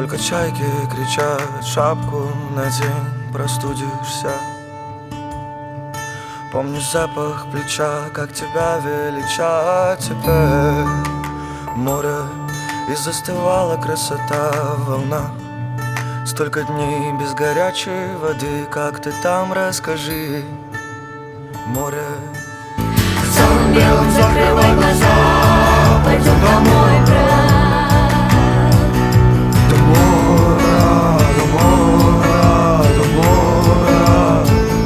Только чайки кричат, шапку надень, простудишься. Помнишь запах плеча, как тебя величать теперь море, и застывала красота в волнах. Столько дней без горячей воды, как ты там, расскажи, море. В целом белом закрывай глаза, пойдем домой, брат. Домой, брат, домой, брат, домой, брат.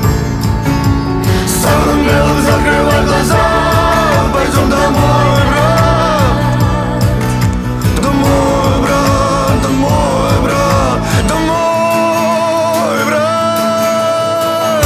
В целом белом закрывай глаза, пойдем домой, брат. Домой, брат, домой, брат, домой, брат.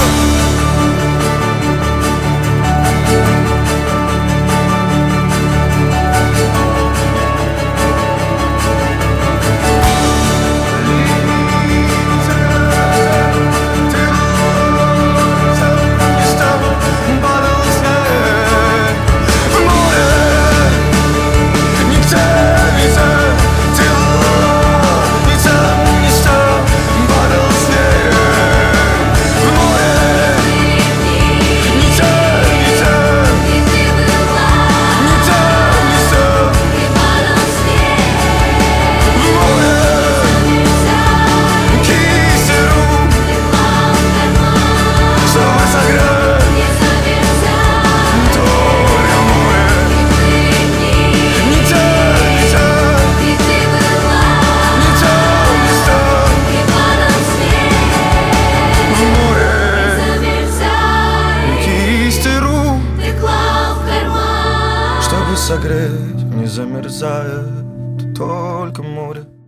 Чтобы согреть, не замерзает только море.